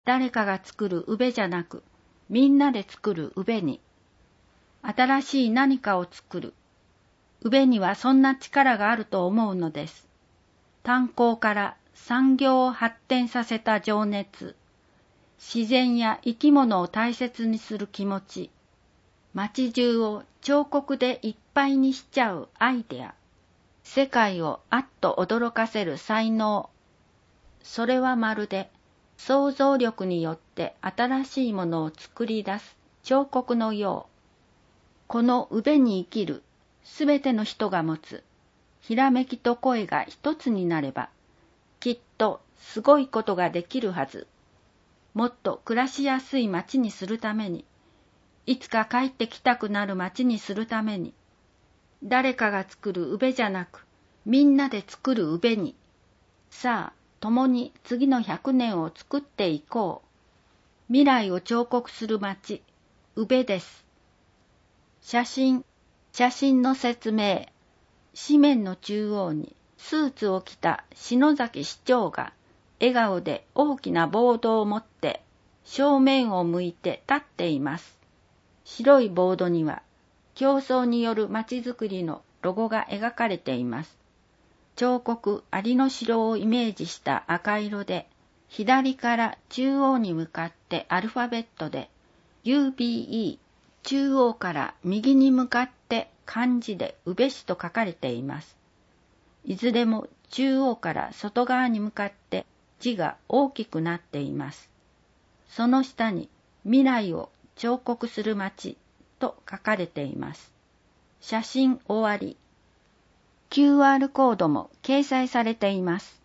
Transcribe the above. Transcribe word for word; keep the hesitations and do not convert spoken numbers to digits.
誰かが作る宇部じゃなく、みんなで作る宇部に。新しい何かを作る。宇部にはそんな力があると思うのです。炭鉱から産業を発展させた情熱、自然や生き物を大切にする気持ち、街中を彫刻でいっぱいにしちゃうアイデア、世界をあっと驚かせる才能、それはまるで想像力によって新しいものを作り出す彫刻のよう。この宇部に生きるすべての人が持つひらめきと声が一つになれば、きっとすごいことができるはず。もっと暮らしやすい街にするために、いつか帰ってきたくなる街にするために、誰かが作る宇部じゃなく、みんなで作る宇部に。さあ、共に次の百年を作っていこう。未来を彫刻する街、宇部です。写真、写真の説明。紙面の中央にスーツを着た篠崎市長が笑顔で大きなボードを持って正面を向いて立っています。白いボードには競争による街づくりのロゴが描かれています。彫刻アリの城をイメージした赤色で、左から中央に向かってアルファベットで ユービーイー、中央から右に向かって漢字で宇部市と書かれています。いずれも中央から外側に向かって字が大きくなっています。その下に未来を彫刻する街と書かれています。写真終わり。キューアール コードも掲載されています。